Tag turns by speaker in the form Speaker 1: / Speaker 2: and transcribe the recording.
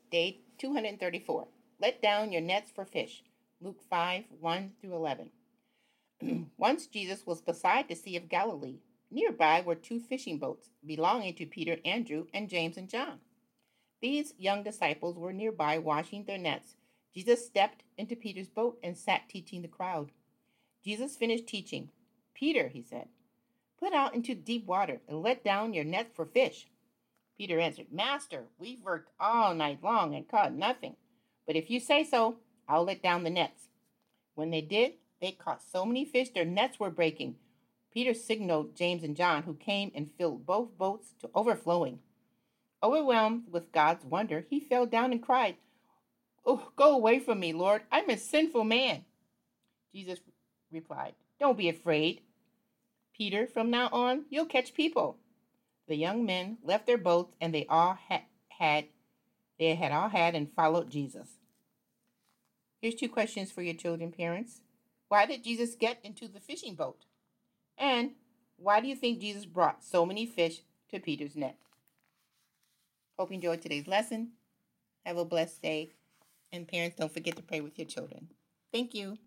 Speaker 1: Day 234. Let down your nets for fish. Luke 5 1 through 11. Once Jesus was beside the Sea of Galilee. Nearby were two fishing boats belonging to Peter, Andrew, and James and John. These young disciples were nearby washing their nets. Jesus stepped into Peter's boat and sat teaching the crowd. Jesus finished teaching. Peter, he said, put out into deep water and let down your net for fish. Peter answered, Master, we've worked all night long and caught nothing. But if you say so, I'll let down the nets. When they did, they caught so many fish their nets were breaking. Peter signaled James and John, who came and filled both boats to overflowing. Overwhelmed with God's wonder, he fell down and cried, Oh, go away from me, Lord. I'm a sinful man. Jesus replied, Don't be afraid, Peter. From now on, you'll catch people. The young men left their boats, and they had all had and followed Jesus. Here's two questions for your children, parents. Why did Jesus get into the fishing boat? And why do you think Jesus brought so many fish to Peter's net? Hope you enjoyed today's lesson. Have a blessed day. And parents, don't forget to pray with your children. Thank you.